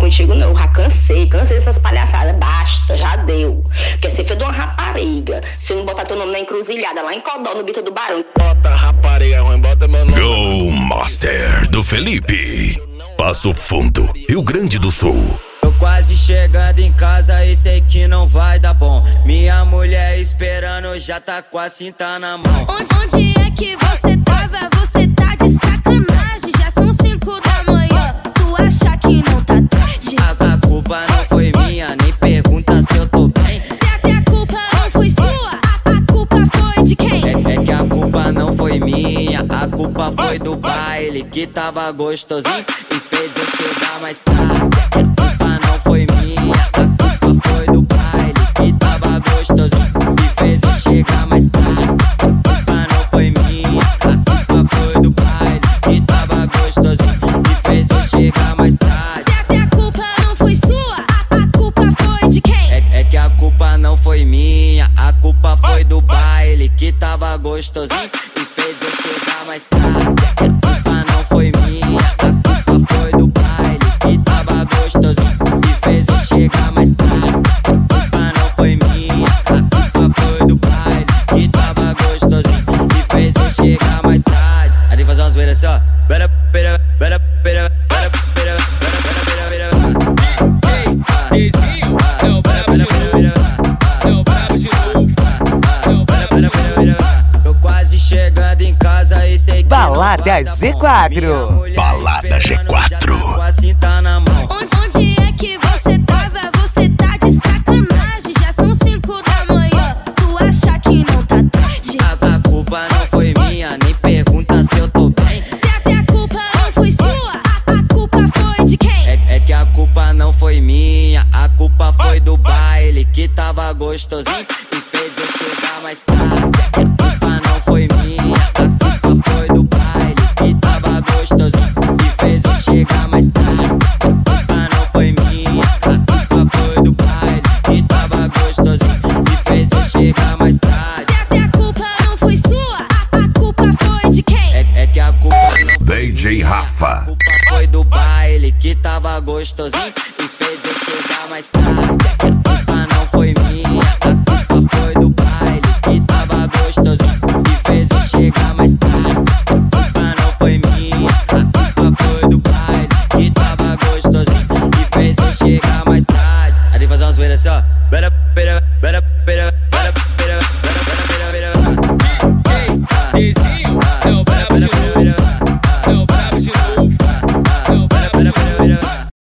contigo não, eu já cansei dessas palhaçadas, basta, já deu. Quer ser filho de uma rapariga, se eu não botar teu nome na encruzilhada, lá em Codó, no Bita do Barão. Bota rapariga ruim, bota meu nome. Go Master do Felipe, Passo Fundo, Rio Grande do Sul. Tô quase chegando em casa e sei que não vai dar bom. Minha mulher esperando, já tá com a cinta na mão. Onde é que você tava? Você tá de sacanagem. Já são 5 da manhã, tu acha que não tá tarde? A culpa não foi minha, nem pergunta se eu tô bem. Até a culpa não foi sua, a culpa foi de quem? É que a culpa não foi minha, a culpa foi do baile que tava gostosinho e fez eu chegar mais tarde. A culpa não foi minha, a culpa foi do baile que tava gostosinho e fez eu chegar mais tarde. A culpa não foi minha, a culpa foi do baile que tava gostosinho e fez eu chegar mais tarde. Até a culpa não foi sua, a culpa foi de quem? É que a culpa não foi minha, a culpa foi do baile que tava gostosinho e fez eu chegar mais tarde. A culpa não foi minha, a culpa foi do baile que tava gostosinho e fez eu chegar mais tarde. A culpa não foi minha, a culpa foi do baile que tava gostosinho e fez eu chegar mais tarde. Aí tem que fazer umas zoeiras assim, ó. Desvio, é o brabo de novo. É o brabo de novo. É o brabo de novo. Tô quase chegando em casa e sei que Balada Z4. Balada G4. com a cinta na mão. Onde é que você tava? Você tá de sacanagem. Já são 5 da manhã, tu acha que não tá tarde? A culpa não foi minha, nem pergunta se eu tô bem. Até a culpa não foi sua, a culpa foi de quem? É que a culpa não foi minha, a culpa foi do baile que tava gostosinho e fez eu chegar mais tarde. A culpa não foi minha, a culpa foi do baile que tava gostosinho e fez eu chegar mais tarde. A culpa não foi minha, a culpa foi do baile que tava gostosinho e fez eu chegar mais tarde. Até a culpa não foi sua, a culpa foi de quem? É que a culpa não foi DJ A Rafa. culpa foi do baile que tava gostosinho e fez eu chegar mais tarde. A culpa não foi minha, a culpa foi do baile que tava gostosinho e fez eu chegar mais tarde. A culpa não foi minha, a culpa foi do baile que tava gostosinho e fez eu chegar mais tarde. Aí tem que fazer umas zoeiras assim, ó.